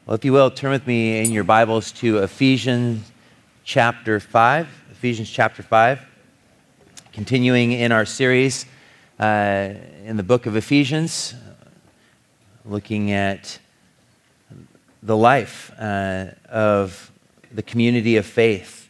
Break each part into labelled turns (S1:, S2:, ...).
S1: Well, if you will, turn with me in your Bibles to Ephesians chapter 5. Ephesians chapter 5. Continuing in our series in the book of Ephesians, looking at the life of the community of faith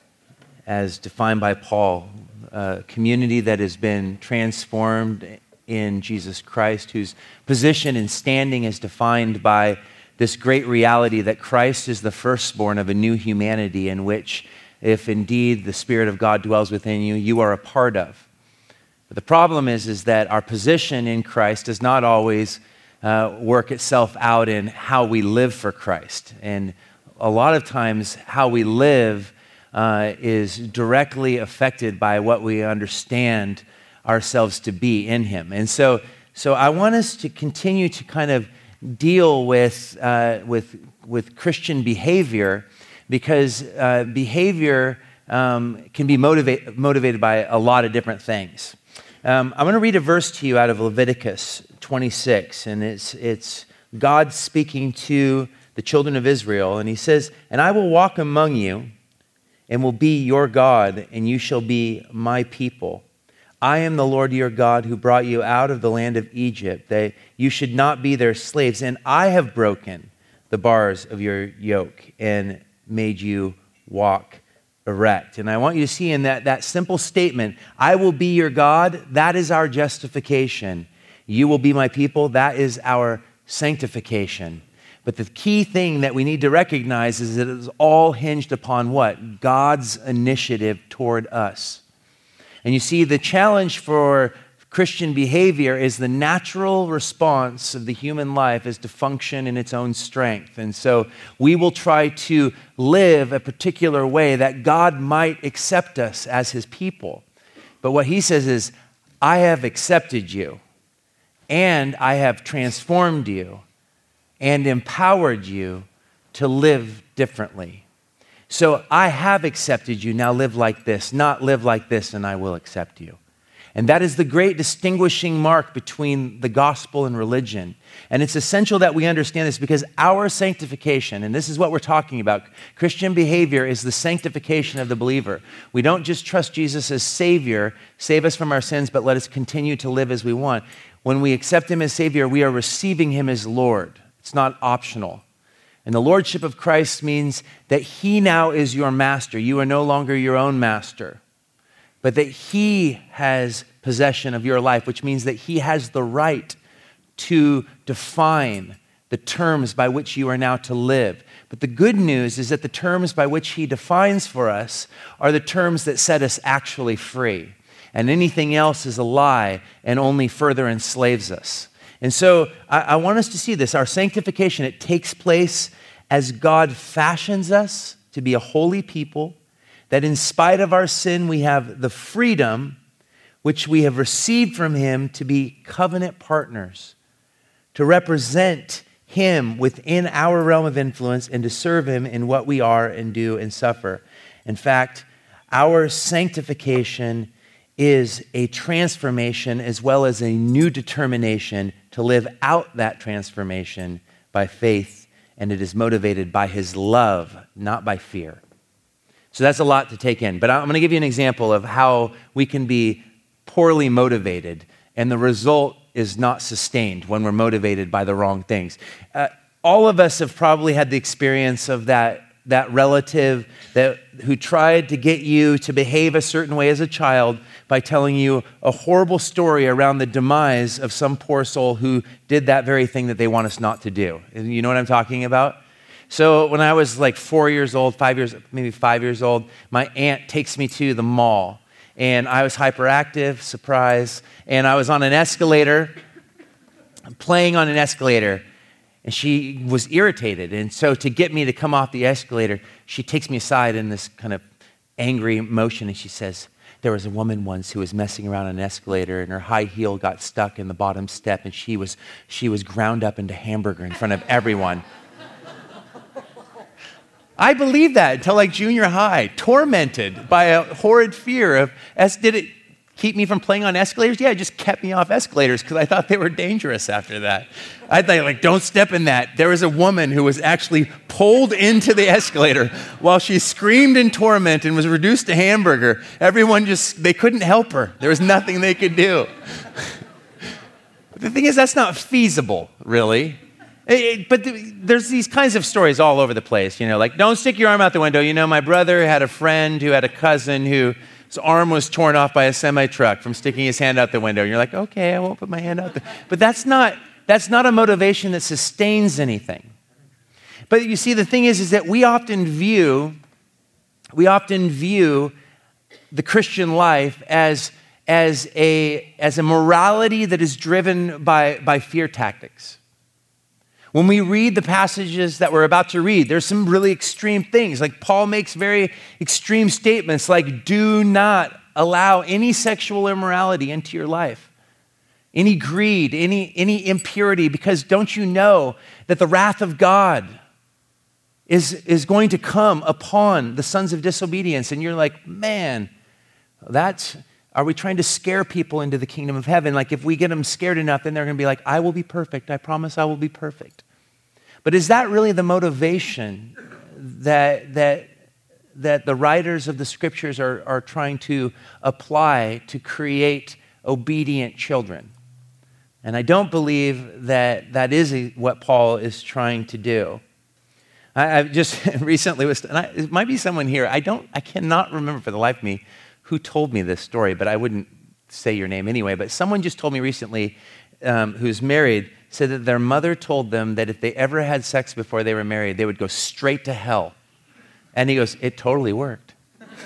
S1: as defined by Paul, a community that has been transformed in Jesus Christ, whose position and standing is defined by this great reality that Christ is the firstborn of a new humanity in which, if indeed the Spirit of God dwells within you, you are a part of. But the problem is that our position in Christ does not always work itself out in how we live for Christ. And a lot of times how we live is directly affected by what we understand ourselves to be in Him. And so I want us to continue to kind of deal with Christian behavior, because behavior can be motivated by a lot of different things. I'm going to read a verse to you out of Leviticus 26, and it's God speaking to the children of Israel, and He says, "And I will walk among you, and will be your God, and you shall be my people. I am the Lord your God who brought you out of the land of Egypt, that you should not be their slaves. And I have broken the bars of your yoke and made you walk erect." And I want you to see in that simple statement, I will be your God, that is our justification. You will be my people, that is our sanctification. But the key thing that we need to recognize is that it is all hinged upon what? God's initiative toward us. And you see, the challenge for Christian behavior is the natural response of the human life is to function in its own strength. And so we will try to live a particular way that God might accept us as His people. But what He says is, I have accepted you, and I have transformed you, and empowered you to live differently. So I have accepted you, now live like this, not live like this, and I will accept you. And that is the great distinguishing mark between the gospel and religion. And it's essential that we understand this, because our sanctification, and this is what we're talking about, Christian behavior is the sanctification of the believer. We don't just trust Jesus as Savior, save us from our sins, but let us continue to live as we want. When we accept Him as Savior, we are receiving Him as Lord. It's not optional. And the lordship of Christ means that He now is your master. You are no longer your own master, but that He has possession of your life, which means that He has the right to define the terms by which you are now to live. But the good news is that the terms by which He defines for us are the terms that set us actually free. And anything else is a lie and only further enslaves us. And so I want us to see this. Our sanctification, it takes place as God fashions us to be a holy people, that in spite of our sin, we have the freedom which we have received from Him to be covenant partners, to represent Him within our realm of influence and to serve Him in what we are and do and suffer. In fact, our sanctification is a transformation as well as a new determination to live out that transformation by faith, and it is motivated by His love, not by fear. So that's a lot to take in, but I'm going to give you an example of how we can be poorly motivated, and the result is not sustained when we're motivated by the wrong things. All of us have probably had the experience of that relative who tried to get you to behave a certain way as a child by telling you a horrible story around the demise of some poor soul who did that very thing that they want us not to do. You know what I'm talking about? So when I was like 4 years old, maybe 5 years old, my aunt takes me to the mall, and I was hyperactive, surprise, and I was on an escalator, playing on an escalator, and she was irritated. And so to get me to come off the escalator, she takes me aside in this kind of angry motion, and she says, "There was a woman once who was messing around on an escalator, and her high heel got stuck in the bottom step, and she was ground up into hamburger in front of everyone." I believed that until like junior high, tormented by a horrid fear of, as did it keep me from playing on escalators? Yeah, it just kept me off escalators because I thought they were dangerous after that. I thought, like, don't step in that. There was a woman who was actually pulled into the escalator while she screamed in torment and was reduced to hamburger. Everyone they couldn't help her. There was nothing they could do. But the thing is, that's not feasible, really. But there's these kinds of stories all over the place, like, don't stick your arm out the window. My brother had a friend who had a cousin whose arm was torn off by a semi-truck from sticking his hand out the window. And you're like, okay, I won't put my hand out there. But that's not a motivation that sustains anything. But you see, the thing is that we often view the Christian life as a morality that is driven by fear tactics. When we read the passages that we're about to read, there's some really extreme things. Like Paul makes very extreme statements like, do not allow any sexual immorality into your life, any greed, any impurity, because don't you know that the wrath of God is going to come upon the sons of disobedience? And you're like, man, are we trying to scare people into the kingdom of heaven? Like if we get them scared enough, then they're going to be like, I will be perfect. I promise I will be perfect. But is that really the motivation that the writers of the scriptures are trying to apply to create obedient children? And I don't believe that is what Paul is trying to do. I just recently it might be someone here. I cannot remember for the life of me who told me this story, but I wouldn't say your name anyway. But someone just told me recently, who's married, said that their mother told them that if they ever had sex before they were married, they would go straight to hell. And he goes, it totally worked.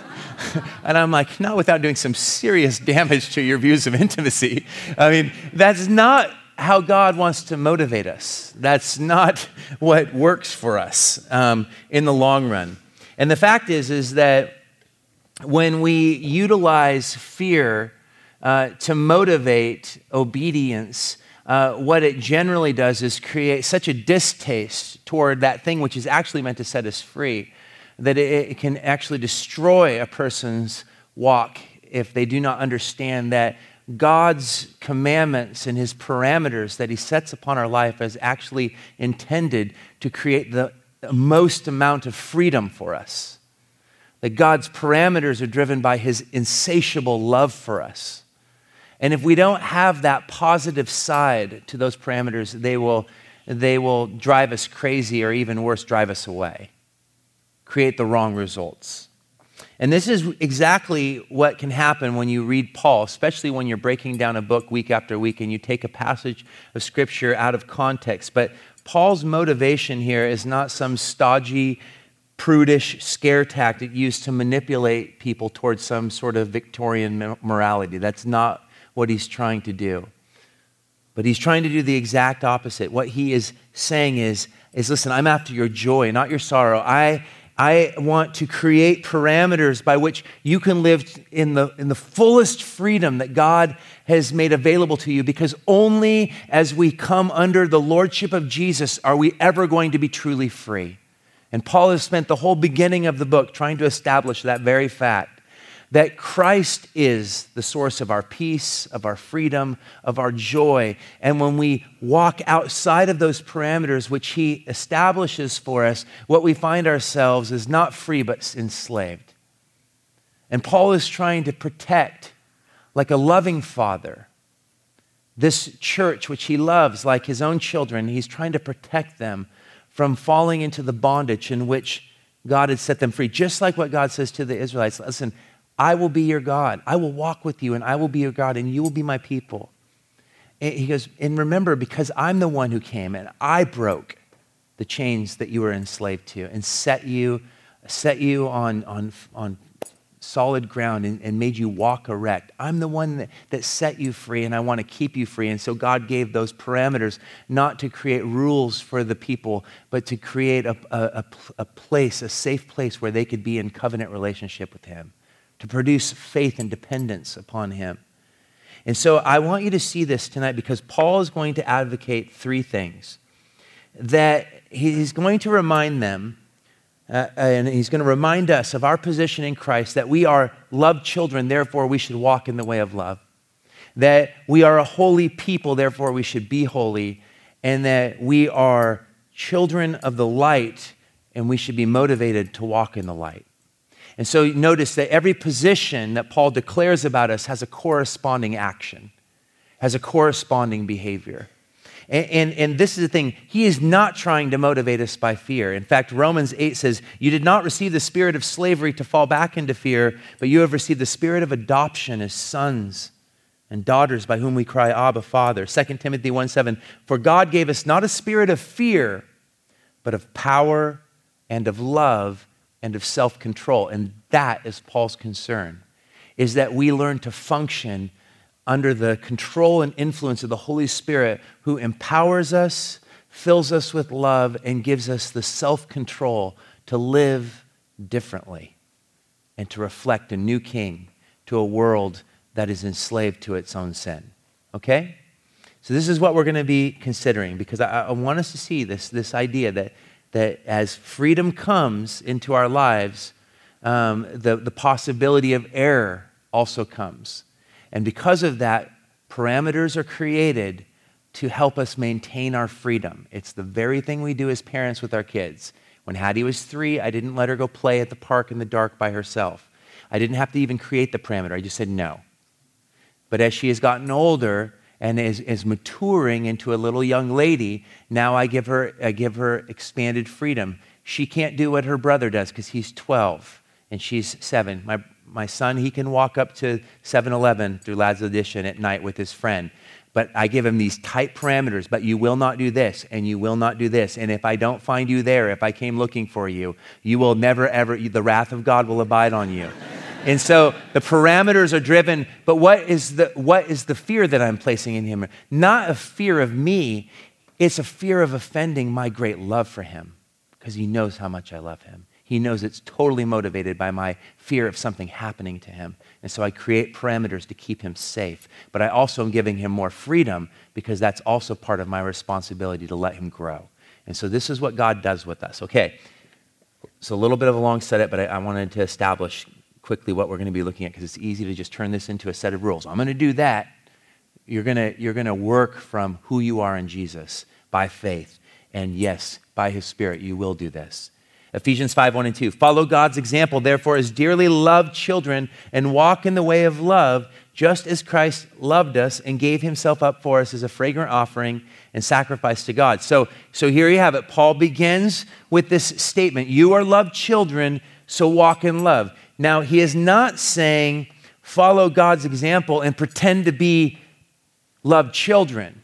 S1: And I'm like, not without doing some serious damage to your views of intimacy. I mean, that's not how God wants to motivate us. That's not what works for us in the long run. And the fact is that when we utilize fear to motivate obedience, what it generally does is create such a distaste toward that thing which is actually meant to set us free that it can actually destroy a person's walk if they do not understand that God's commandments and his parameters that he sets upon our life is actually intended to create the most amount of freedom for us. That God's parameters are driven by his insatiable love for us. And if we don't have that positive side to those parameters, they will drive us crazy, or even worse, drive us away, create the wrong results. And this is exactly what can happen when you read Paul, especially when you're breaking down a book week after week and you take a passage of scripture out of context. But Paul's motivation here is not some stodgy, prudish scare tactic used to manipulate people towards some sort of Victorian morality. That's not what he's trying to do. But he's trying to do the exact opposite. What he is saying is listen, I'm after your joy, not your sorrow. I want to create parameters by which you can live in the fullest freedom that God has made available to you, because only as we come under the lordship of Jesus are we ever going to be truly free. And Paul has spent the whole beginning of the book trying to establish that very fact, that Christ is the source of our peace, of our freedom, of our joy. And when we walk outside of those parameters which he establishes for us, what we find ourselves is not free but enslaved. And Paul is trying to protect, like a loving father, this church which he loves like his own children. He's trying to protect them from falling into the bondage in which God had set them free. Just like what God says to the Israelites, listen, I will be your God. I will walk with you, and I will be your God, and you will be my people. And he goes, and remember, because I'm the one who came, and I broke the chains that you were enslaved to, and set you on solid ground and made you walk erect. I'm the one that set you free, and I want to keep you free. And so God gave those parameters not to create rules for the people, but to create a place, a safe place where they could be in covenant relationship with him, to produce faith and dependence upon him. And so I want you to see this tonight, because Paul is going to advocate three things. That he's going to remind them and he's going to remind us of our position in Christ, that we are loved children, therefore we should walk in the way of love. That we are a holy people, therefore we should be holy. And that we are children of the light, and we should be motivated to walk in the light. And so notice that every position that Paul declares about us has a corresponding action, has a corresponding behavior. And this is the thing, he is not trying to motivate us by fear. In fact, Romans 8 says, you did not receive the spirit of slavery to fall back into fear, but you have received the spirit of adoption as sons and daughters by whom we cry, Abba, Father. 2 Timothy 1:7, for God gave us not a spirit of fear, but of power and of love and of self-control. And that is Paul's concern, is that we learn to function under the control and influence of the Holy Spirit, who empowers us, fills us with love, and gives us the self-control to live differently and to reflect a new king to a world that is enslaved to its own sin. Okay? So this is what we're going to be considering, because I want us to see this idea that as freedom comes into our lives, the possibility of error also comes. And because of that, parameters are created to help us maintain our freedom. It's the very thing we do as parents with our kids. When Hattie was 3, I didn't let her go play at the park in the dark by herself. I didn't have to even create the parameter. I just said no. But as she has gotten older and is maturing into a little young lady, now I give her expanded freedom. She can't do what her brother does because he's 12 and she's 7. My son, he can walk up to 7-Eleven through Lad's Edition at night with his friend. But I give him these tight parameters, but you will not do this, and you will not do this. And if I don't find you there, if I came looking for you, you will never, ever, the wrath of God will abide on you. And so the parameters are driven, but what is the fear that I'm placing in him? Not a fear of me, it's a fear of offending my great love for him, because he knows how much I love him. He knows it's totally motivated by my fear of something happening to him. And so I create parameters to keep him safe. But I also am giving him more freedom, because that's also part of my responsibility to let him grow. And so this is what God does with us. Okay, so a little bit of a long setup, but I wanted to establish quickly what we're going to be looking at, because it's easy to just turn this into a set of rules. I'm going to do that. You're going to work from who you are in Jesus by faith. And yes, by his Spirit, you will do this. Ephesians 5:1-2. Follow God's example, therefore, as dearly loved children, and walk in the way of love, just as Christ loved us and gave himself up for us as a fragrant offering and sacrifice to God. So here you have it. Paul begins with this statement, you are loved children, so walk in love. Now, he is not saying follow God's example and pretend to be loved children.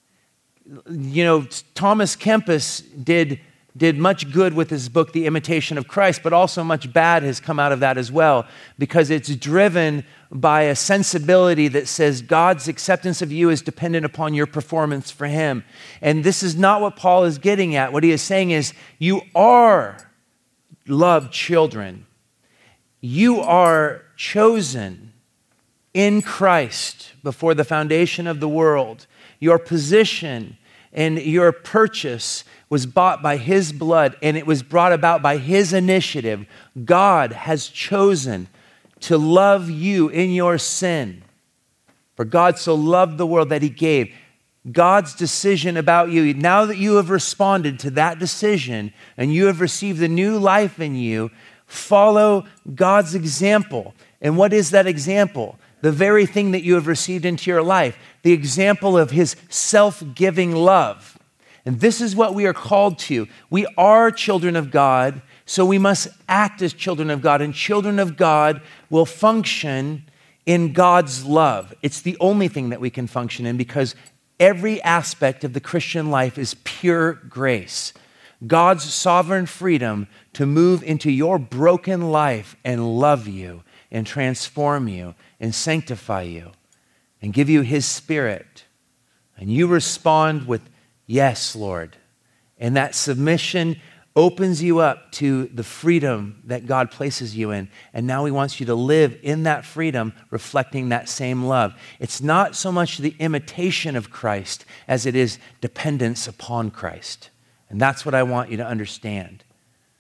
S1: You know, Thomas Kempis did much good with his book, The Imitation of Christ, but also much bad has come out of that as well, because it's driven by a sensibility that says God's acceptance of you is dependent upon your performance for him. And this is not what Paul is getting at. What he is saying is, you are loved children. You are chosen in Christ before the foundation of the world. Your position and your purchase was bought by his blood, and it was brought about by his initiative. God has chosen to love you in your sin. For God so loved the world that he gave. God's decision about you, now that you have responded to that decision and you have received the new life in you, follow God's example. And what is that example? The very thing that you have received into your life, the example of his self-giving love. And this is what we are called to. We are children of God, so we must act as children of God, and children of God will function in God's love. It's the only thing that we can function in, because every aspect of the Christian life is pure grace. God's sovereign freedom to move into your broken life and love you and transform you and sanctify you and give you his Spirit. And you respond with, yes, Lord. And that submission opens you up to the freedom that God places you in. And now he wants you to live in that freedom, reflecting that same love. It's not so much the imitation of Christ as it is dependence upon Christ. And that's what I want you to understand.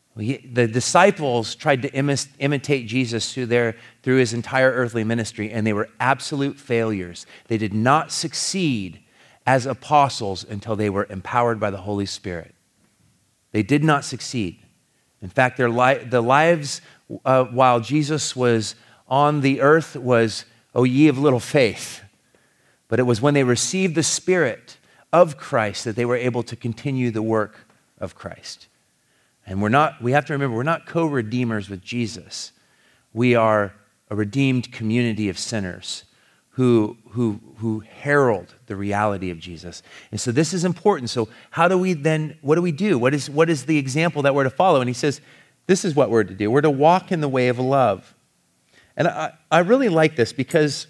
S1: The disciples tried to imitate Jesus through his entire earthly ministry, and they were absolute failures. They did not succeed as apostles until they were empowered by the Holy Spirit. They did not succeed. In fact, the lives while Jesus was on the earth was, "O ye of little faith." But it was when they received the Spirit of Christ that they were able to continue the work of Christ. And we have to remember, we're not co-redeemers with Jesus. We are a redeemed community of sinners who herald the reality of Jesus. And so this is important. So what do we do? What is the example that we're to follow? And he says, this is what we're to do. We're to walk in the way of love. And I really like this because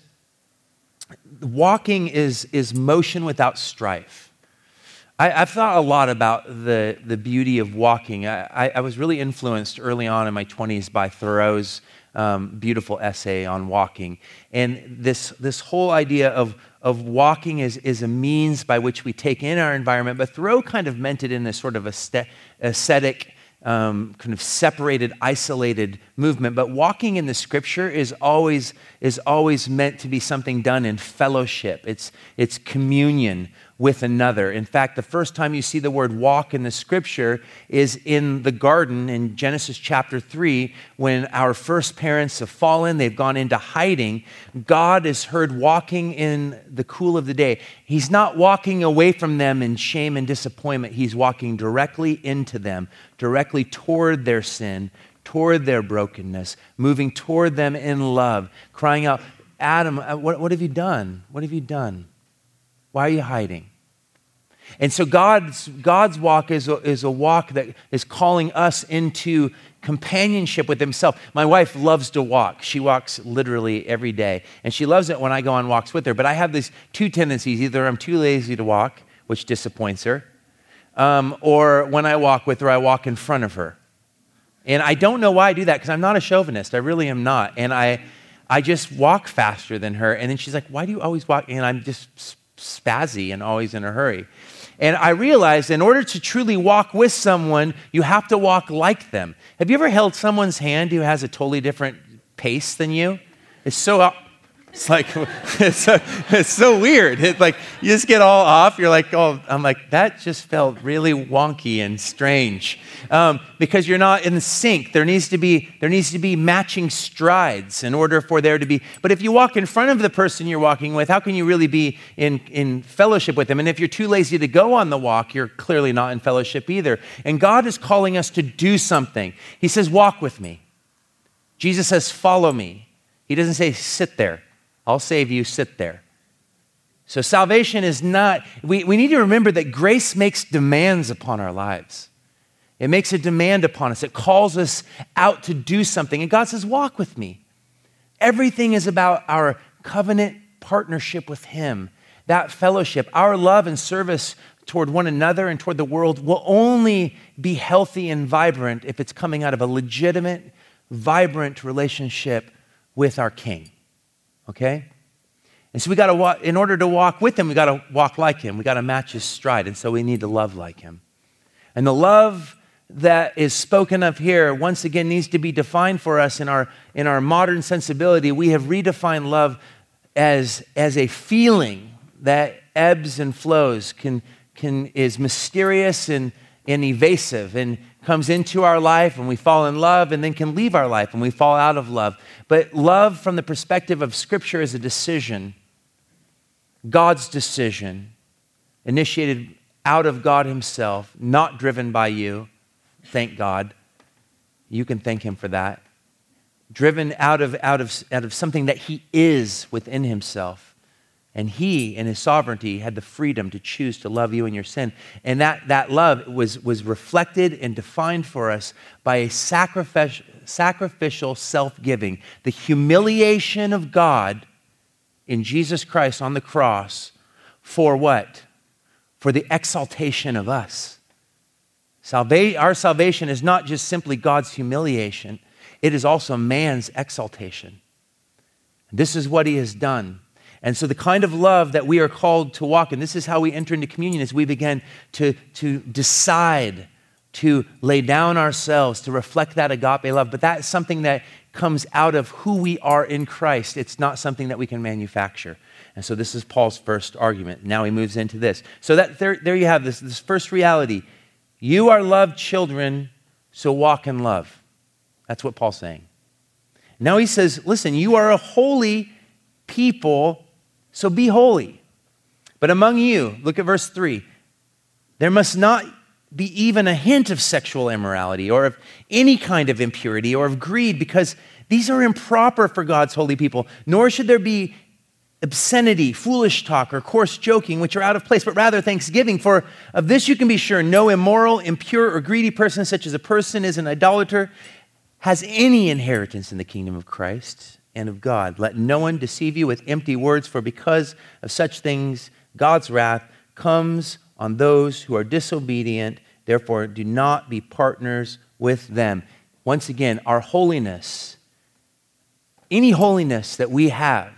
S1: walking is motion without strife. I've thought a lot about the beauty of walking. I was really influenced early on in my 20s by Thoreau's beautiful essay on walking. And this whole idea of walking is a means by which we take in our environment, but Thoreau kind of meant it in this sort of aesthetic, kind of separated, isolated movement. But walking in the Scripture is always meant to be something done in fellowship. It's communion with another. In fact, the first time you see the word walk in the Scripture is in the garden in Genesis chapter 3, when our first parents have fallen, they've gone into hiding. God is heard walking in the cool of the day. He's not walking away from them in shame and disappointment. He's walking directly into them, directly toward their sin, toward their brokenness, moving toward them in love, crying out, "Adam, what have you done? What have you done? Why are you hiding?" And so God's walk is a walk that is calling us into companionship with himself. My wife loves to walk. She walks literally every day. And she loves it when I go on walks with her. But I have these two tendencies. Either I'm too lazy to walk, which disappoints her, or when I walk with her, I walk in front of her. And I don't know why I do that, because I'm not a chauvinist. I really am not. And I just walk faster than her. And then she's like, "Why do you always walk?" And I'm just spazzy and always in a hurry. And I realized in order to truly walk with someone, you have to walk like them. Have you ever held someone's hand who has a totally different pace than you? It's so weird. It's like you just get all off. You're like, "Oh," I'm like, that just felt really wonky and strange because you're not in sync. There needs to be matching strides in order for there to be. But if you walk in front of the person you're walking with, how can you really be in fellowship with them? And if you're too lazy to go on the walk, you're clearly not in fellowship either. And God is calling us to do something. He says, "Walk with me." Jesus says, "Follow me." He doesn't say, "Sit there. I'll save you, sit there." So salvation is not, we need to remember that grace makes demands upon our lives. It makes a demand upon us. It calls us out to do something. And God says, "Walk with me." Everything is about our covenant partnership with him, that fellowship. Our love and service toward one another and toward the world will only be healthy and vibrant if it's coming out of a legitimate, vibrant relationship with our King. Okay? And so we got to walk, in order to walk with him, we got to walk like him. We got to match his stride. And so we need to love like him. And the love that is spoken of here, once again, needs to be defined for us in our modern sensibility. We have redefined love as a feeling that ebbs and flows, is mysterious and evasive, and comes into our life and we fall in love, and then can leave our life and we fall out of love. But love from the perspective of Scripture is a decision, God's decision, initiated out of God himself, not driven by you. Thank God. You can thank him for that. Driven out of something that he is within himself. And he, in his sovereignty, had the freedom to choose to love you in your sin. And that love was reflected and defined for us by a sacrificial self-giving. The humiliation of God in Jesus Christ on the cross for what? For the exaltation of us. Our salvation is not just simply God's humiliation. It is also man's exaltation. This is what he has done. And so the kind of love that we are called to walk in, this is how we enter into communion, is we begin to decide to lay down ourselves, to reflect that agape love. But that's something that comes out of who we are in Christ. It's not something that we can manufacture. And so this is Paul's first argument. Now he moves into this. So that there you have this first reality. You are loved children, so walk in love. That's what Paul's saying. Now he says, listen, you are a holy people, so be holy. But among you, look at verse 3, there must not be even a hint of sexual immorality or of any kind of impurity or of greed, because these are improper for God's holy people. Nor should there be obscenity, foolish talk, or coarse joking, which are out of place, but rather thanksgiving. For of this you can be sure, no immoral, impure, or greedy person, such as a person is an idolater, has any inheritance in the kingdom of Christ and of God. Let no one deceive you with empty words, for because of such things, God's wrath comes on those who are disobedient. Therefore, do not be partners with them. Once again, our holiness, any holiness that we have,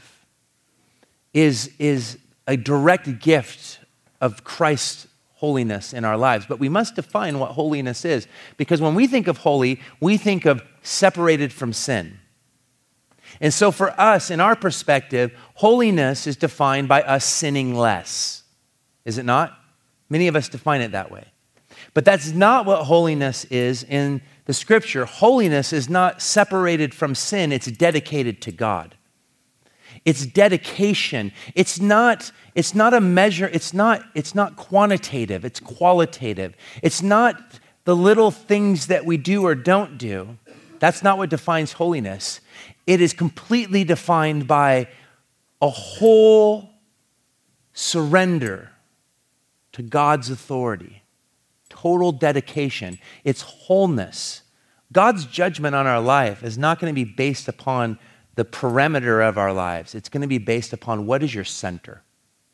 S1: is a direct gift of Christ's holiness in our lives. But we must define what holiness is, because when we think of holy, we think of separated from sin. And so for us, in our perspective, holiness is defined by us sinning less. Is it not? Many of us define it that way. But that's not what holiness is in the Scripture. Holiness is not separated from sin. It's dedicated to God. It's dedication. It's not a measure. It's not quantitative. It's qualitative. It's not the little things that we do or don't do. That's not what defines holiness. It is completely defined by a whole surrender to God's authority, total dedication. It's wholeness. God's judgment on our life is not going to be based upon the perimeter of our lives. It's going to be based upon what is your center.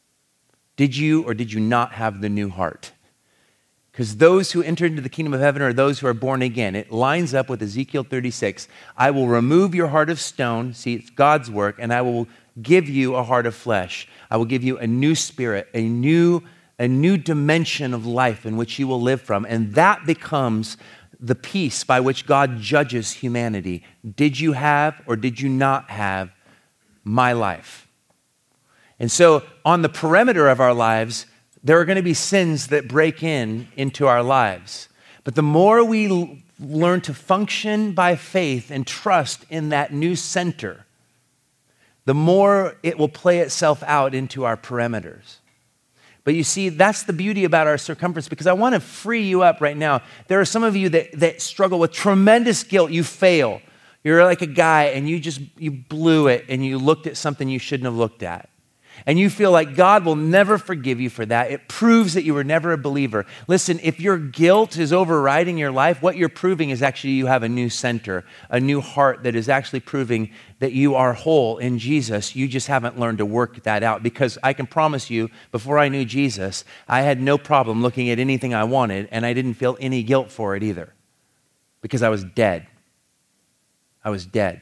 S1: Did you or did you not have the new heart? Because those who enter into the kingdom of heaven are those who are born again. It lines up with Ezekiel 36. I will remove your heart of stone. See, it's God's work. And I will give you a heart of flesh. I will give you a new spirit, a new dimension of life in which you will live from. And that becomes the peace by which God judges humanity. Did you have or did you not have my life? And so on the perimeter of our lives, there are going to be sins that break into our lives. But the more we learn to function by faith and trust in that new center, the more it will play itself out into our perimeters. But you see, that's the beauty about our circumference, because I want to free you up right now. There are some of you that struggle with tremendous guilt. You fail. You're like a guy and you blew it and you looked at something you shouldn't have looked at. And you feel like God will never forgive you for that. It proves that you were never a believer. Listen, if your guilt is overriding your life, what you're proving is actually you have a new center, a new heart that is actually proving that you are whole in Jesus. You just haven't learned to work that out. Because I can promise you, before I knew Jesus, I had no problem looking at anything I wanted, and I didn't feel any guilt for it either. Because I was dead. I was dead.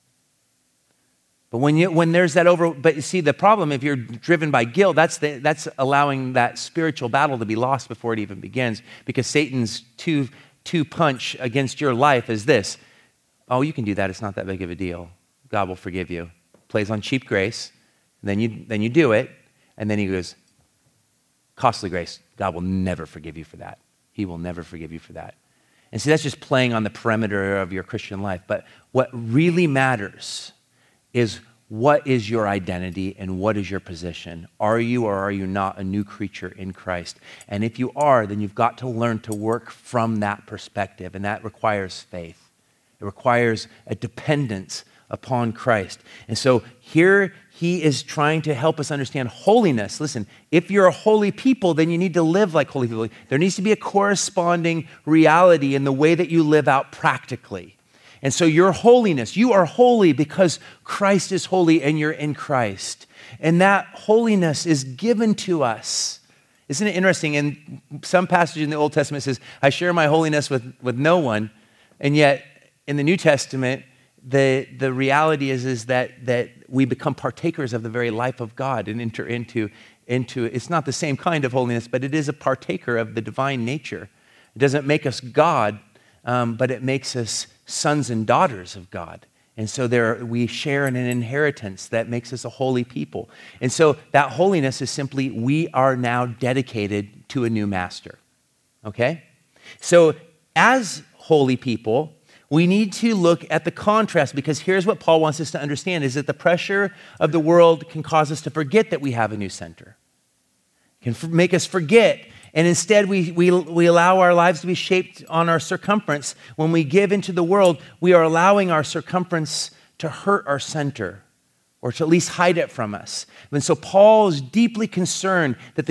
S1: But when there's that but you see, the problem, if you're driven by guilt, that's allowing that spiritual battle to be lost before it even begins, because Satan's two punch against your life is this: oh, you can do that, it's not that big of a deal, God will forgive you. Plays on cheap grace, and then you do it, and then he goes, costly grace, God will never forgive you for that. He will never forgive you for that. And see, that's just playing on the perimeter of your Christian life. But what really matters is, what is your identity and what is your position? Are you or are you not a new creature in Christ? And if you are, then you've got to learn to work from that perspective, and that requires faith. It requires a dependence upon Christ. And so here he is trying to help us understand holiness. Listen, if you're a holy people, then you need to live like holy people. There needs to be a corresponding reality in the way that you live out practically. And so your holiness, you are holy because Christ is holy and you're in Christ. And that holiness is given to us. Isn't it interesting? In some passage in the Old Testament, it says, I share my holiness with no one. And yet in the New Testament, the reality is that we become partakers of the very life of God and enter into it's not the same kind of holiness, but it is a partaker of the divine nature. It doesn't make us God, but it makes us sons and daughters of God. And so we share in an inheritance that makes us a holy people. And so that holiness is simply, we are now dedicated to a new master. Okay? So as holy people, we need to look at the contrast, because here's what Paul wants us to understand, is that the pressure of the world can cause us to forget that we have a new center. It can make us forget. And instead, we allow our lives to be shaped on our circumference. When we give into the world, we are allowing our circumference to hurt our center, or to at least hide it from us. And so Paul is deeply concerned that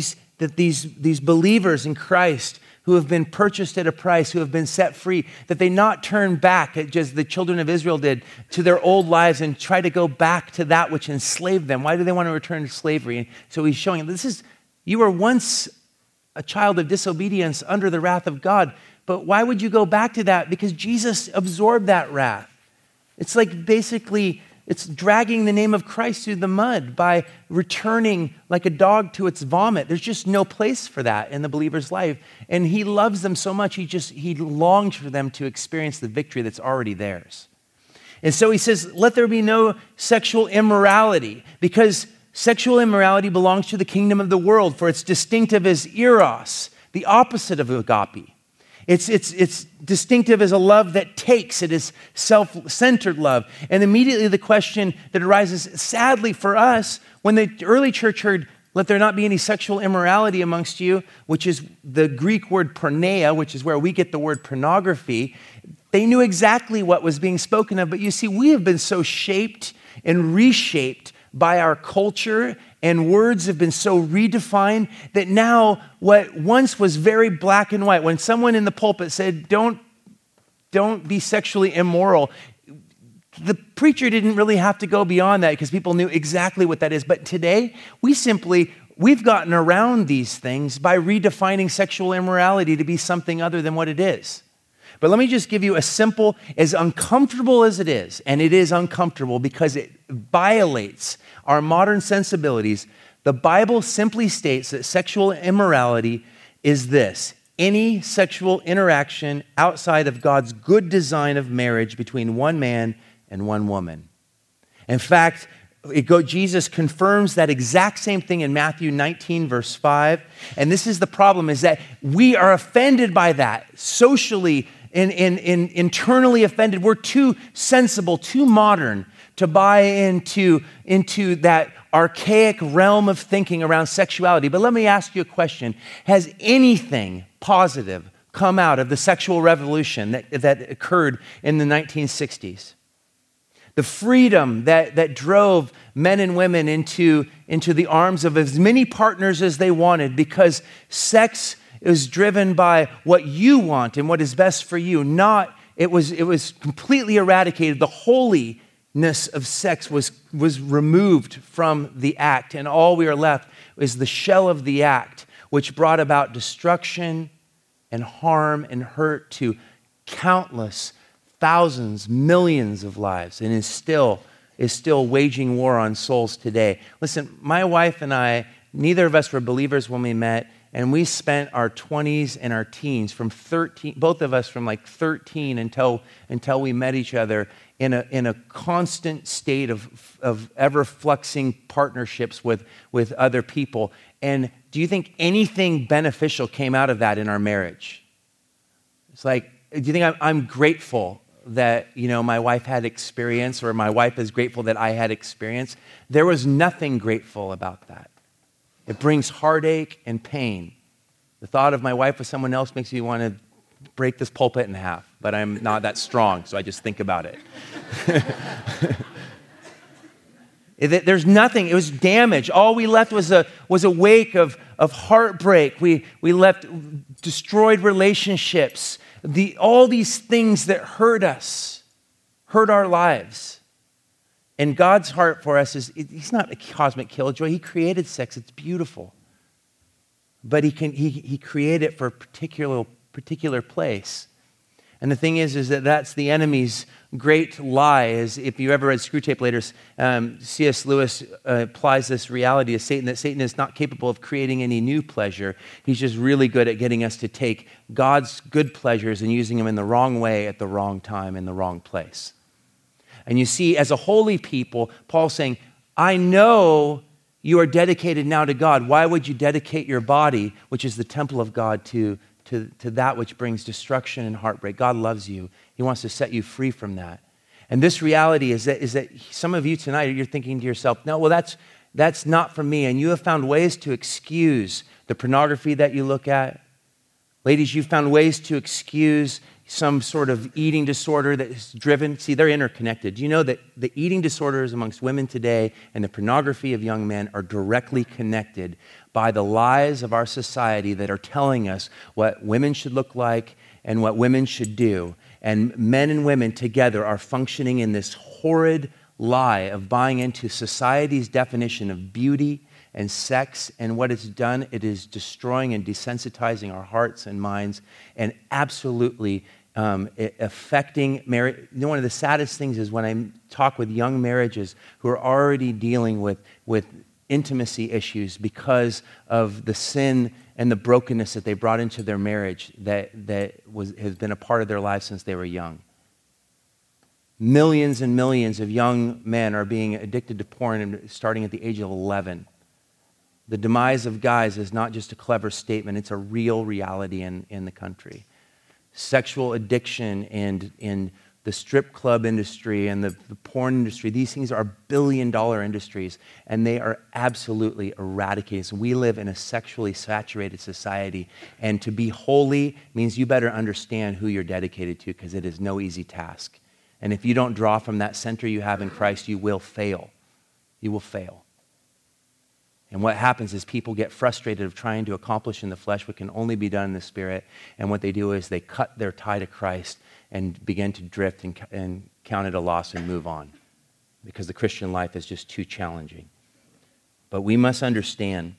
S1: these believers in Christ who have been purchased at a price, who have been set free, that they not turn back, just the children of Israel did, to their old lives and try to go back to that which enslaved them. Why do they want to return to slavery? And so he's showing them, you were once a child of disobedience under the wrath of God, but why would you go back to that? Because Jesus absorbed that wrath. It's like basically, it's dragging the name of Christ through the mud by returning like a dog to its vomit. There's just no place for that in the believer's life. And he loves them so much, he longs for them to experience the victory that's already theirs. And so he says, let there be no sexual immorality, because sexual immorality belongs to the kingdom of the world, for it's distinctive as eros, the opposite of agape. It's distinctive as a love that takes. It is self-centered love. And immediately the question that arises, sadly for us, when the early church heard, let there not be any sexual immorality amongst you, which is the Greek word porneia, which is where we get the word pornography, they knew exactly what was being spoken of. But you see, we have been so shaped and reshaped by our culture, and words have been so redefined that now what once was very black and white, when someone in the pulpit said, don't be sexually immoral, the preacher didn't really have to go beyond that because people knew exactly what that is. But today, we've gotten around these things by redefining sexual immorality to be something other than what it is. But let me just give you a simple, as uncomfortable as it is, and it is uncomfortable because it violates our modern sensibilities. The Bible simply states that sexual immorality is this: any sexual interaction outside of God's good design of marriage between one man and one woman. In fact, Jesus confirms that exact same thing in Matthew 19, verse 5. And this is the problem, is that we are offended by that socially and internally offended. We're too sensible, too modern to buy into that archaic realm of thinking around sexuality. But let me ask you a question. Has anything positive come out of the sexual revolution that occurred in the 1960s? The freedom that drove men and women into the arms of as many partners as they wanted, because sex is driven by what you want and what is best for you. It was completely eradicated. The holiness of sex was removed from the act, and all we are left is the shell of the act, which brought about destruction and harm and hurt to countless thousands, millions of lives, and is still waging war on souls today. Listen, my wife and I, neither of us were believers when we met, and we spent our 20s and our teens from 13, both of us from like 13 until we met each other in a constant state of ever-fluxing partnerships with other people. And do you think anything beneficial came out of that in our marriage? It's like, do you think I'm grateful that, my wife had experience, or my wife is grateful that I had experience? There was nothing grateful about that. It brings heartache and pain. The thought of my wife with someone else makes me want to break this pulpit in half, but I'm not that strong, so I just think about it. There's nothing. It was damage. All we left was a wake of heartbreak. We left destroyed relationships. All these things that hurt us, hurt our lives. And God's heart for us is, he's not a cosmic killjoy. He created sex. It's beautiful. But he created it for a particular place. And the thing is that that's the enemy's great lie. Is if you ever read Screwtape Letters, C.S. Lewis applies this reality to Satan, that Satan is not capable of creating any new pleasure. He's just really good at getting us to take God's good pleasures and using them in the wrong way at the wrong time in the wrong place. And you see, as a holy people, Paul's saying, I know you are dedicated now to God. Why would you dedicate your body, which is the temple of God, to that which brings destruction and heartbreak? God loves you. He wants to set you free from that. And this reality is that some of you tonight, you're thinking to yourself, no, well, that's not for me. And you have found ways to excuse the pornography that you look at. Ladies, you've found ways to excuse some sort of eating disorder that is driven. See, they're interconnected. Do you know that the eating disorders amongst women today and the pornography of young men are directly connected by the lies of our society that are telling us what women should look like and what women should do? And men and women together are functioning in this horrid lie of buying into society's definition of beauty and sex, and what it's done, it is destroying and desensitizing our hearts and minds and absolutely affecting marriage. You know, one of the saddest things is when I talk with young marriages who are already dealing with intimacy issues because of the sin and the brokenness that they brought into their marriage that has been a part of their lives since they were young. Millions and millions of young men are being addicted to porn starting at the age of 11. The demise of guys is not just a clever statement, it's a real reality in the country. Sexual addiction and in the strip club industry and the porn industry, these things are billion-dollar industries, and they are absolutely eradicated. So we live in a sexually saturated society, and to be holy means you better understand who you're dedicated to, because it is no easy task. And if you don't draw from that center you have in Christ, you will fail. You will fail. And what happens is people get frustrated of trying to accomplish in the flesh what can only be done in the Spirit. And what they do is they cut their tie to Christ and begin to drift and count it a loss and move on, because the Christian life is just too challenging. But we must understand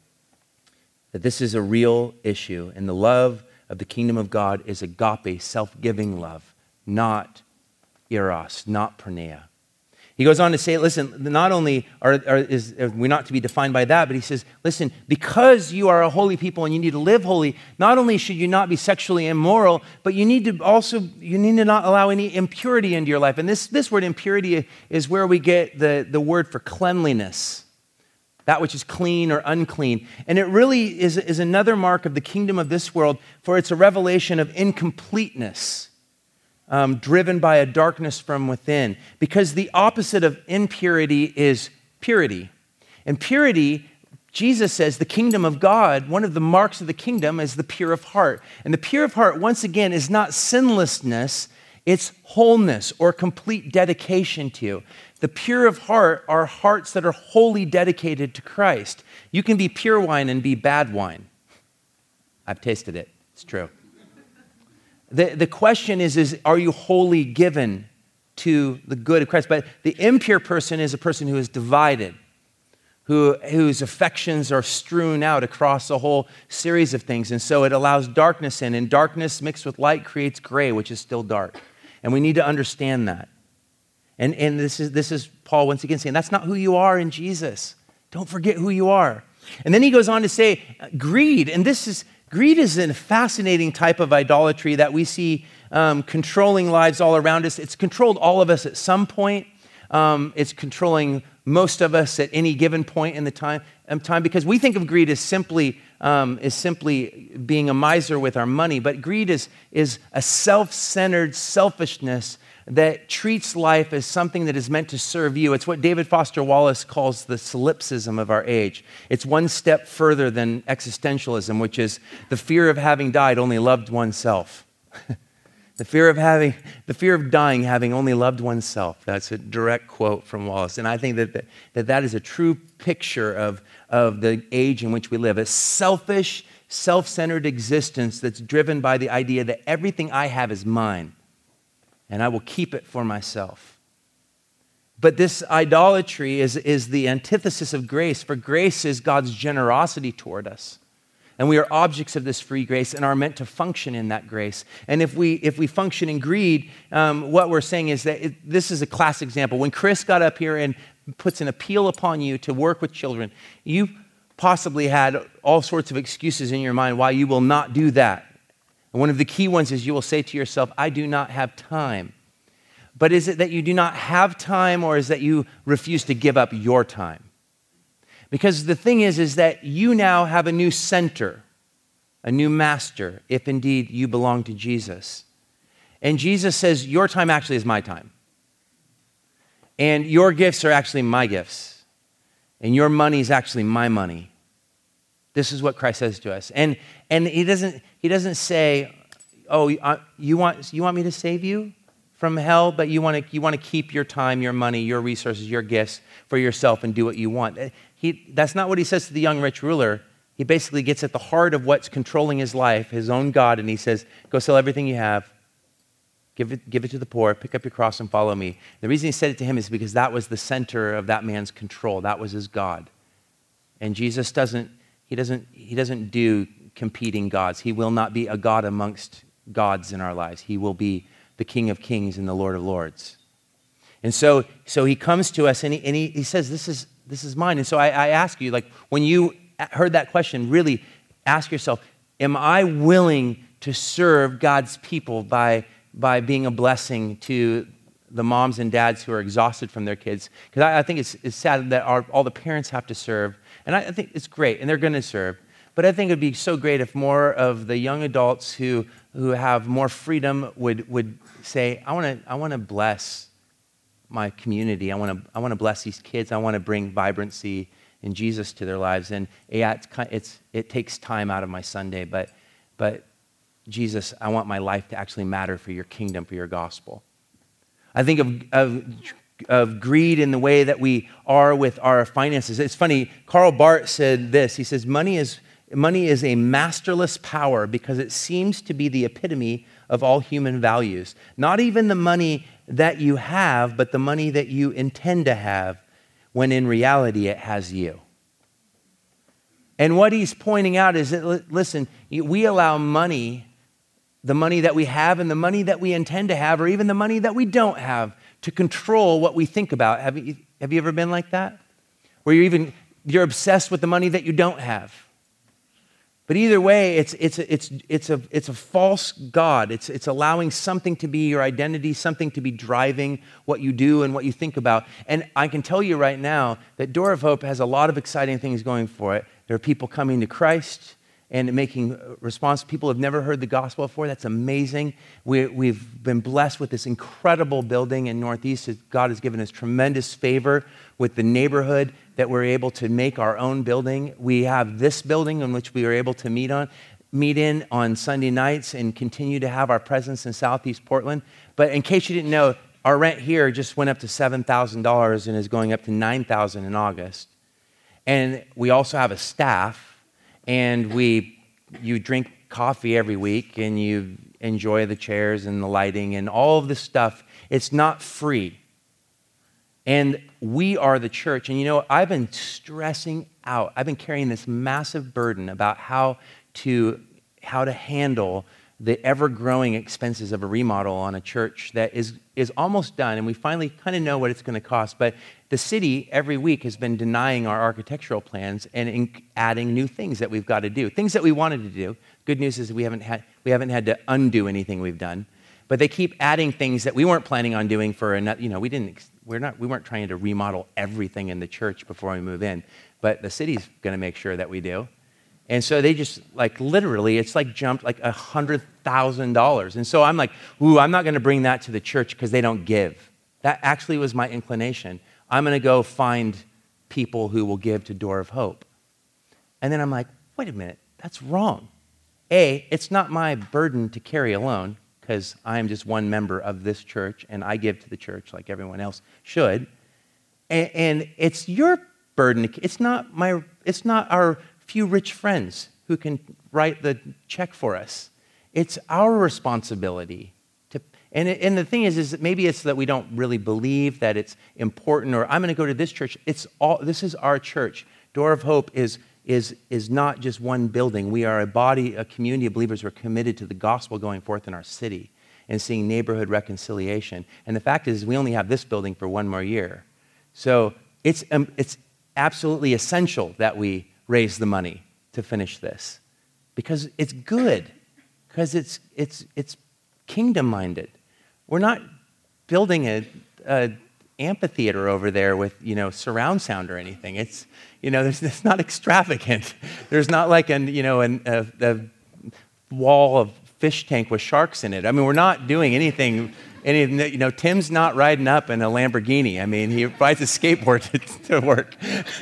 S1: that this is a real issue, and the love of the kingdom of God is agape, self-giving love, not eros, not porneia. He goes on to say, listen, not only are we not to be defined by that, but he says, listen, because you are a holy people and you need to live holy, not only should you not be sexually immoral, but you need to not allow any impurity into your life. And this word impurity is where we get the word for cleanliness, that which is clean or unclean. And it really is another mark of the kingdom of this world, for it's a revelation of incompleteness. Driven by a darkness from within. Because the opposite of impurity is purity. And purity, Jesus says, the kingdom of God, one of the marks of the kingdom is the pure of heart. And the pure of heart, once again, is not sinlessness, it's wholeness or complete dedication to. The pure of heart are hearts that are wholly dedicated to Christ. You can be pure wine and be bad wine. I've tasted it. It's true. The question is are you wholly given to the good of Christ? But the impure person is a person who is divided, whose affections are strewn out across a whole series of things. And so it allows darkness in, and darkness mixed with light creates gray, which is still dark. And we need to understand that. And this is Paul once again saying, that's not who you are in Jesus. Don't forget who you are. And then he goes on to say, greed, and greed is a fascinating type of idolatry that we see controlling lives all around us. It's controlled all of us at some point. It's controlling most of us at any given point in the time, because we think of greed as simply being a miser with our money. But greed is a self-centered selfishness that treats life as something that is meant to serve you. It's what David Foster Wallace calls the solipsism of our age. It's one step further than existentialism, which is the fear of having died only loved oneself. The fear of dying having only loved oneself. That's a direct quote from Wallace. And I think that is a true picture of the age in which we live. A selfish, self-centered existence that's driven by the idea that everything I have is mine, and I will keep it for myself. But this idolatry is the antithesis of grace, for grace is God's generosity toward us. And we are objects of this free grace and are meant to function in that grace. And if we function in greed, what we're saying is that this is a classic example. When Chris got up here and puts an appeal upon you to work with children, you possibly had all sorts of excuses in your mind why you will not do that. And one of the key ones is you will say to yourself, I do not have time. But is it that you do not have time, or is that you refuse to give up your time? Because the thing is that you now have a new center, a new master, if indeed you belong to Jesus. And Jesus says, your time actually is my time. And your gifts are actually my gifts. And your money is actually my money. This is what Christ says to us. And he doesn't say, oh, you want me to save you from hell, but you want to keep your time, your money, your resources, your gifts for yourself and do what you want. That's not what he says to the young rich ruler. He basically gets at the heart of what's controlling his life, his own God, and he says, go sell everything you have, give it to the poor, pick up your cross and follow me. The reason he said it to him is because that was the center of that man's control. That was his God. And Jesus doesn't do competing gods. He will not be a God amongst gods in our lives. He will be the King of Kings and the Lord of Lords. And so he comes to us and he says, this is mine. And so I ask you, like, when you heard that question, really ask yourself, am I willing to serve God's people by being a blessing to the moms and dads who are exhausted from their kids? Because I think it's sad that all the parents have to serve. And I think it's great, and they're going to serve. But I think it would be so great if more of the young adults who have more freedom would say, I want to bless my community. I want to bless these kids. I want to bring vibrancy and Jesus to their lives. And yeah, it takes time out of my Sunday, but Jesus, I want my life to actually matter for your kingdom, for your gospel. I think of greed in the way that we are with our finances. It's funny, Karl Barth said this. He says, money is a masterless power because it seems to be the epitome of all human values. Not even the money that you have, but the money that you intend to have, when in reality it has you. And what he's pointing out is that, listen, we allow money, the money that we have and the money that we intend to have, or even the money that we don't have, to control what we think about. Have you ever been like that? Where you're obsessed with the money that you don't have. But either way, it's a false god. It's allowing something to be your identity, something to be driving what you do and what you think about. And I can tell you right now that Door of Hope has a lot of exciting things going for it. There are people coming to Christ and making response. People have never heard the gospel before. That's amazing. We've been blessed with this incredible building in Northeast. God has given us tremendous favor with the neighborhood that we're able to make our own building. We have this building in which we are able to meet in on Sunday nights and continue to have our presence in Southeast Portland. But in case you didn't know, our rent here just went up to $7,000 and is going up to $9,000 in August. And we also have a staff. And you drink coffee every week, and you enjoy the chairs and the lighting and all of this stuff. It's not free. And we are the church. And I've been stressing out. I've been carrying this massive burden about how to handle the ever-growing expenses of a remodel on a church that is almost done, and we finally kind of know what it's going to cost. But the city every week has been denying our architectural plans and adding new things that we've got to do, things that we wanted to do. Good news is we haven't had to undo anything we've done, but they keep adding things that we weren't planning on doing for another. We weren't trying to remodel everything in the church before we move in, but the city's going to make sure that we do. And so they just literally, it's jumped $100,000. And so I'm like, I'm not going to bring that to the church because they don't give. That actually was my inclination. I'm going to go find people who will give to Door of Hope. And then I'm like, wait a minute, that's wrong. It's not my burden to carry alone because I am just one member of this church and I give to the church like everyone else should. And it's your burden. It's not our few rich friends who can write the check for us. It's our responsibility to, and the thing is that maybe it's that we don't really believe that it's important, or I'm going to go to this church. This is our church. Door of Hope is is not just one building. We are a body, a community of believers who are committed to the gospel going forth in our city and seeing neighborhood reconciliation. And the fact is, we only have this building for one more year. So it's absolutely essential that we raise the money to finish this because it's good, because it's kingdom-minded. We're not building a amphitheater over there with, surround sound or anything. It's, it's not extravagant. There's not like a wall of fish tank with sharks in it. I mean, we're not doing anything, Tim's not riding up in a Lamborghini. I mean, he rides a skateboard to work.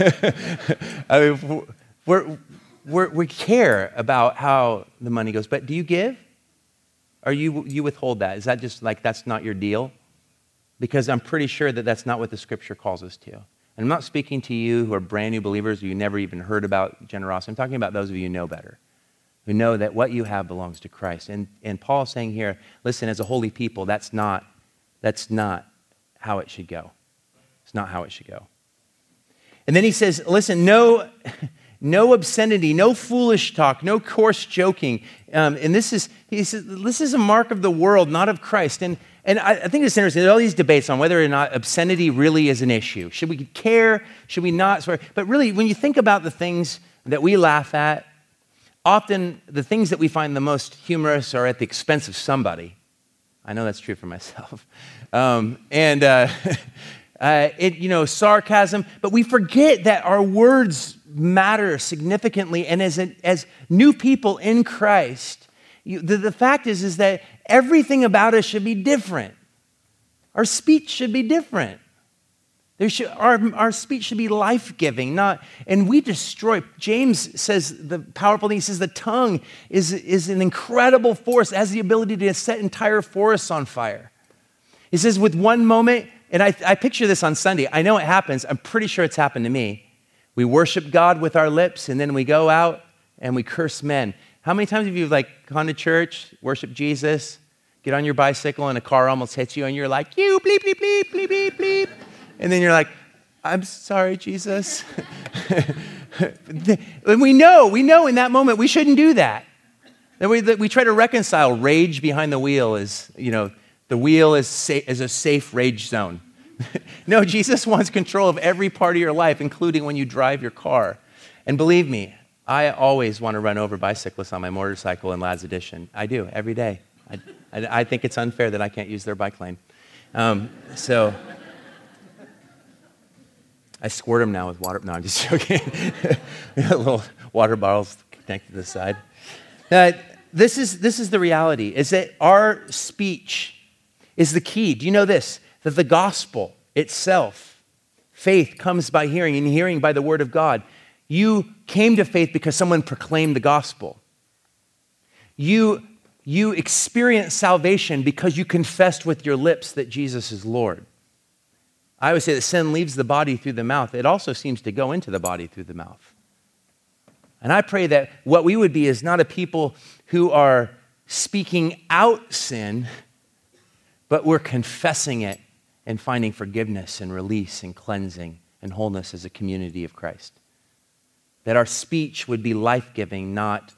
S1: I mean, we care about how the money goes. But do you give? Or you withhold that? Is that just like that's not your deal? Because I'm pretty sure that that's not what the Scripture calls us to. And I'm not speaking to you who are brand new believers, who you never even heard about generosity. I'm talking about those of you who know better, who know that what you have belongs to Christ. And Paul is saying here, listen, as a holy people, that's not how it should go. It's not how it should go. And then he says, listen, no obscenity, no foolish talk, no coarse joking. And he says, this is a mark of the world, not of Christ. And I think it's interesting. There's all these debates on whether or not obscenity really is an issue. Should we care? Should we not? But really, when you think about the things that we laugh at, often the things that we find the most humorous are at the expense of somebody. I know that's true for myself. Sarcasm. But we forget that our words matter significantly. And as new people in Christ, the fact is that everything about us should be different. Our speech should be different. Our speech should be life-giving, and we destroy. James says the powerful thing, he says the tongue is an incredible force. It has the ability to set entire forests on fire. He says with one moment, and I picture this on Sunday. I know it happens. I'm pretty sure it's happened to me. We worship God with our lips, and then we go out and we curse men. How many times have you gone to church, worship Jesus, get on your bicycle, and a car almost hits you, and you're like, you bleep, bleep, bleep, bleep, bleep, bleep. And then you're like, I'm sorry, Jesus. And we know in that moment we shouldn't do that. That we try to reconcile rage behind the wheel as, the wheel is a safe rage zone. No, Jesus wants control of every part of your life, including when you drive your car. And believe me, I always want to run over bicyclists on my motorcycle in Lads Edition. I do, every day. I think it's unfair that I can't use their bike lane. I squirt them now with water. No, I'm just joking. Little water bottles connected to the side. This is the reality, is that our speech is the key. Do you know this? That the gospel itself, faith comes by hearing, and hearing by the word of God. You came to faith because someone proclaimed the gospel. You experienced salvation because you confessed with your lips that Jesus is Lord. I always say that sin leaves the body through the mouth. It also seems to go into the body through the mouth. And I pray that what we would be is not a people who are speaking out sin, but we're confessing it and finding forgiveness and release and cleansing and wholeness as a community of Christ. That our speech would be life-giving, not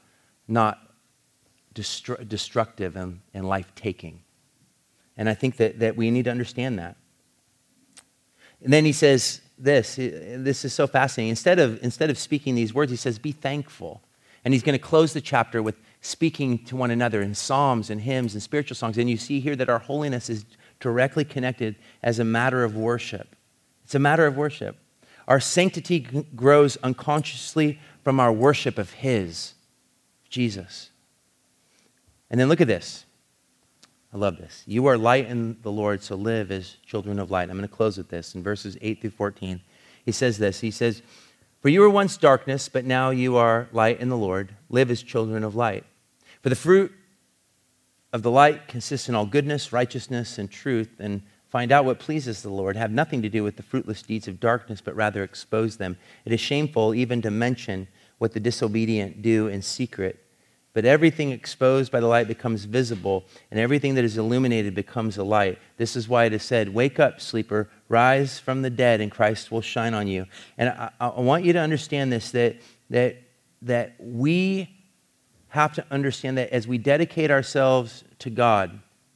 S1: destructive and life-taking. And I think that we need to understand that. And then he says this is so fascinating. Instead of speaking these words, he says, be thankful. And he's going to close the chapter with speaking to one another in psalms and hymns and spiritual songs. And you see here that our holiness is directly connected as a matter of worship. It's a matter of worship. Our sanctity grows unconsciously from our worship of his, Jesus. And then look at this. I love this. You are light in the Lord, so live as children of light. I'm going to close with this. In verses 8 through 14, he says this. He says, for you were once darkness, but now you are light in the Lord. Live as children of light. For the fruit of the light consists in all goodness, righteousness, and truth, and find out what pleases the Lord. Have nothing to do with the fruitless deeds of darkness, but rather expose them. It is shameful even to mention what the disobedient do in secret. But everything exposed by the light becomes visible, and everything that is illuminated becomes a light. This is why it is said, wake up, sleeper, rise from the dead, and Christ will shine on you. And I want you to understand this, that that we have to understand that as we dedicate ourselves to God,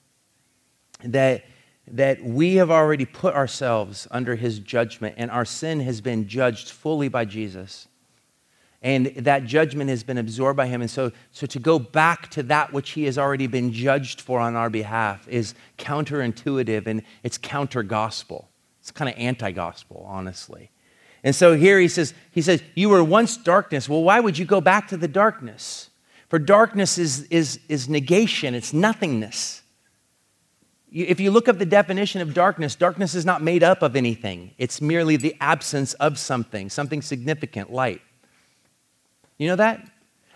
S1: that we have already put ourselves under his judgment, and our sin has been judged fully by Jesus. And that judgment has been absorbed by him. And so to go back to that which he has already been judged for on our behalf is counterintuitive, and it's counter-gospel. It's kind of anti-gospel, honestly. And so here he says, you were once darkness. Well, why would you go back to the darkness? For darkness is negation. It's nothingness. If you look up the definition of darkness, darkness is not made up of anything. It's merely the absence of something significant, light. You know that?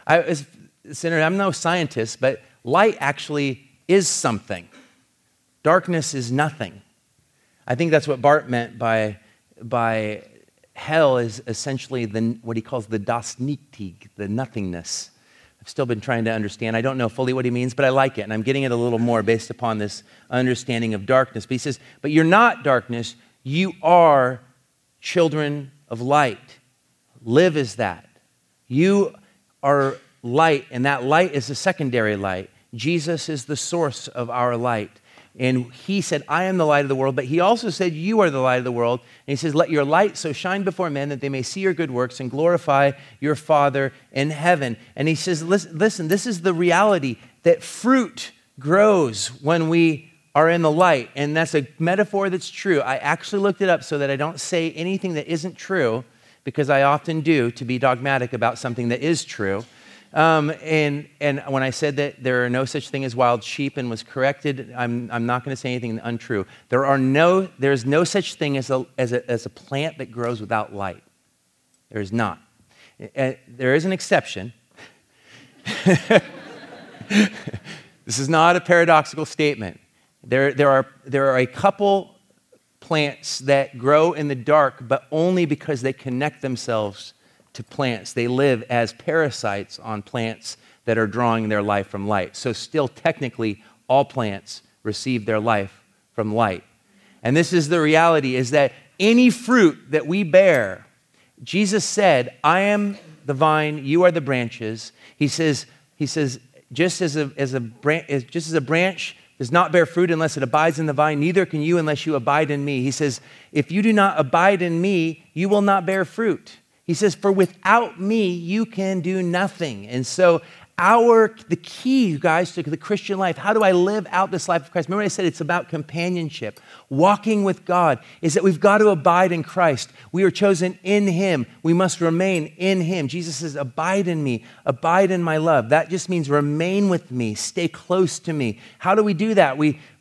S1: I'm no scientist, but light actually is something. Darkness is nothing. I think that's what Barth meant by hell is essentially what he calls the Das Nichtig, the nothingness. I've still been trying to understand. I don't know fully what he means, but I like it, and I'm getting it a little more based upon this understanding of darkness. But he says, but you're not darkness, you are children of light. Live as that. You are light, and that light is a secondary light. Jesus is the source of our light. And he said, I am the light of the world, but he also said, you are the light of the world. And he says, let your light so shine before men that they may see your good works and glorify your Father in heaven. And he says, listen, this is the reality that fruit grows when we are in the light. And that's a metaphor that's true. I actually looked it up so that I don't say anything that isn't true, because I often do, to be dogmatic about something that is true. And when I said that there are no such thing as wild sheep and was corrected, I'm not going to say anything untrue. There's no such thing as a plant that grows without light. There is not. There is an exception. This is not a paradoxical statement. There are a couple plants that grow in the dark, but only because they connect themselves to plants. They live as parasites on plants that are drawing their life from light. So still technically, all plants receive their life from light. And this is the reality, is that any fruit that we bear, Jesus said, I am the vine, you are the branches. He says, just as a branch does not bear fruit unless it abides in the vine, neither can you unless you abide in me. He says, if you do not abide in me, you will not bear fruit. He says, for without me, you can do nothing. And so the key, you guys, to the Christian life, how do I live out this life of Christ? Remember I said it's about companionship. Walking with God is that we've got to abide in Christ. We are chosen in him. We must remain in him. Jesus says, abide in me, abide in my love. That just means remain with me, stay close to me. How do we do that?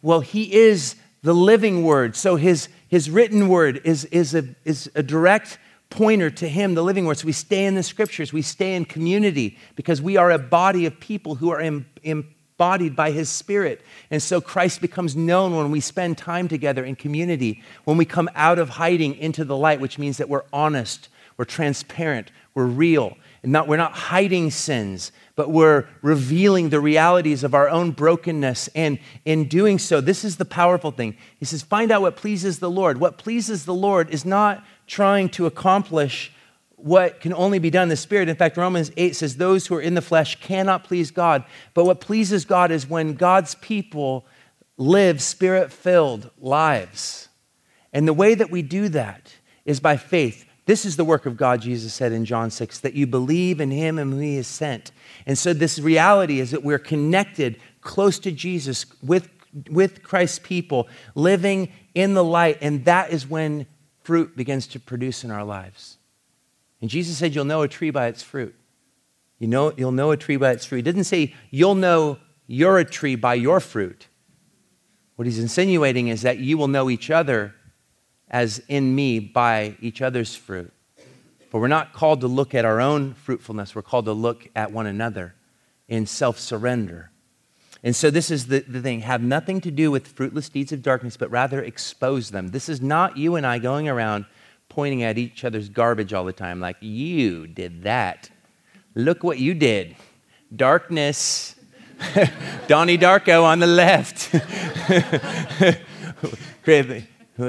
S1: He is the living word. So his written word is a direct pointer to him, the living word. So we stay in the scriptures, we stay in community, because we are a body of people who are embodied by his Spirit. And so Christ becomes known when we spend time together in community, when we come out of hiding into the light, which means that we're honest, we're transparent, we're real. And we're not hiding sins, but we're revealing the realities of our own brokenness. And in doing so, this is the powerful thing. He says, find out what pleases the Lord. What pleases the Lord is not trying to accomplish what can only be done in the Spirit. In fact, Romans 8 says, those who are in the flesh cannot please God. But what pleases God is when God's people live Spirit-filled lives. And the way that we do that is by faith. This is the work of God, Jesus said in John 6, that you believe in him and whom he has sent. And so this reality is that we're connected close to Jesus with Christ's people, living in the light. And that is when fruit begins to produce in our lives. And Jesus said, you'll know a tree by its fruit. You'll know a tree by its fruit. He didn't say you'll know you're a tree by your fruit. What he's insinuating is that you will know each other as in me by each other's fruit. For we're not called to look at our own fruitfulness. We're called to look at one another in self-surrender. And so this is the thing. Have nothing to do with fruitless deeds of darkness, but rather expose them. This is not you and I going around pointing at each other's garbage all the time, like, you did that. Look what you did. Darkness. Donnie Darko on the left.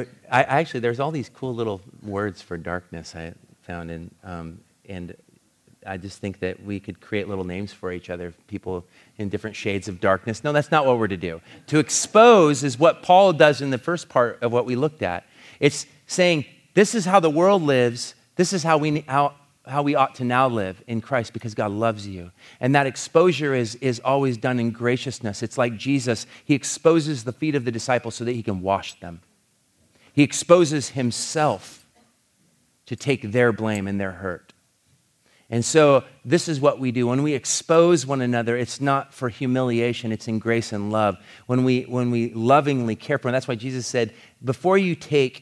S1: Actually, there's all these cool little words for darkness I found in, and I just think that we could create little names for each other, people in different shades of darkness. No, that's not what we're to do. To expose is what Paul does in the first part of what we looked at. It's saying, this is how the world lives. This is how we ought to now live in Christ because God loves you. And that exposure is always done in graciousness. It's like Jesus. He exposes the feet of the disciples so that he can wash them. He exposes himself to take their blame and their hurt. And so this is what we do. When we expose one another, it's not for humiliation, it's in grace and love. When we lovingly care for them, that's why Jesus said, before you take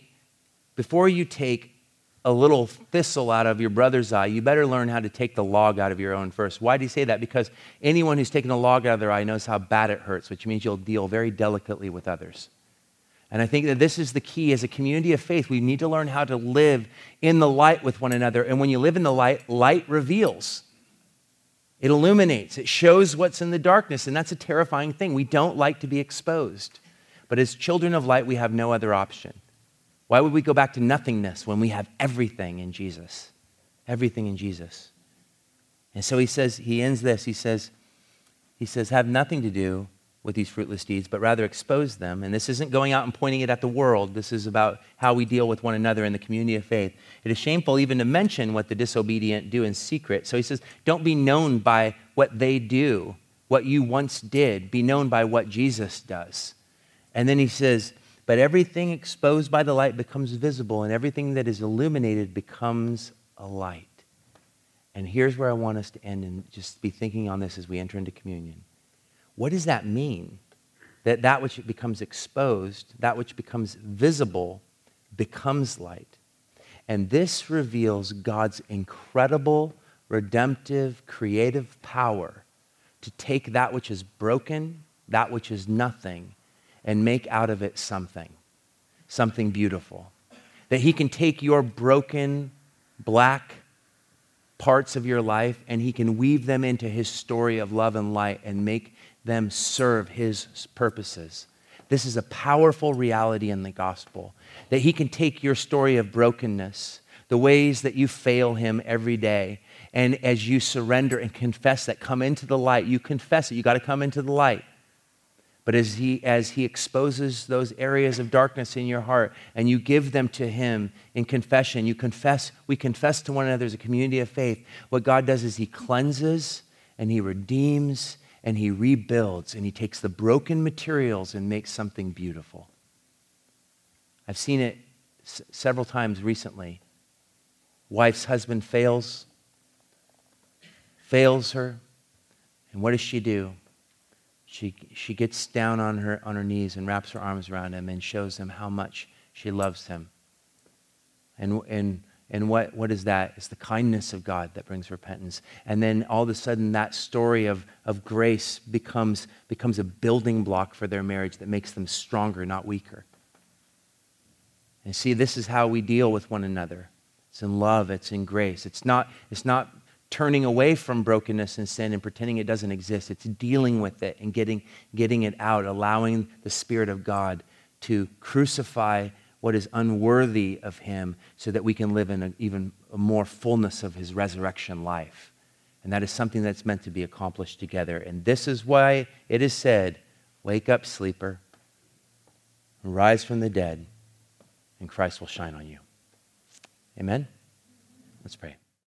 S1: a little thistle out of your brother's eye, you better learn how to take the log out of your own first. Why do you say that? Because anyone who's taken a log out of their eye knows how bad it hurts, which means you'll deal very delicately with others. And I think that this is the key. As a community of faith, we need to learn how to live in the light with one another. And when you live in the light, light reveals. It illuminates. It shows what's in the darkness. And that's a terrifying thing. We don't like to be exposed. But as children of light, we have no other option. Why would we go back to nothingness when we have everything in Jesus? Everything in Jesus. And so he ends this. He says, have nothing to do with these fruitless deeds, but rather expose them. And this isn't going out and pointing it at the world. This is about how we deal with one another in the community of faith. It is shameful even to mention what the disobedient do in secret. So he says, don't be known by what they do, what you once did. Be known by what Jesus does. And then he says, but everything exposed by the light becomes visible, and everything that is illuminated becomes a light. And here's where I want us to end and just be thinking on this as we enter into communion. What does that mean? That which becomes exposed, that which becomes visible, becomes light. And this reveals God's incredible, redemptive, creative power to take that which is broken, that which is nothing, and make out of it something beautiful. That he can take your broken, black parts of your life and he can weave them into his story of love and light and make them serve his purposes. This is a powerful reality in the gospel, that he can take your story of brokenness, the ways that you fail him every day, and as you surrender and confess that, come into the light. You confess it. You got to come into the light. But as he exposes those areas of darkness in your heart and you give them to him in confession, we confess to one another as a community of faith. What God does is he cleanses and he redeems and he rebuilds, and he takes the broken materials and makes something beautiful. I've seen it several times recently. Wife's husband fails her, and what does she do? She gets down on her knees and wraps her arms around him and shows him how much she loves him. And what is that? It's the kindness of God that brings repentance. And then all of a sudden that story of grace becomes a building block for their marriage that makes them stronger, not weaker. And see, this is how we deal with one another. It's in love, it's in grace. It's not turning away from brokenness and sin and pretending it doesn't exist. It's dealing with it and getting it out, allowing the Spirit of God to crucify what is unworthy of him so that we can live in even more fullness of his resurrection life. And that is something that's meant to be accomplished together. And this is why it is said, wake up, sleeper, rise from the dead, and Christ will shine on you. Amen? Let's pray.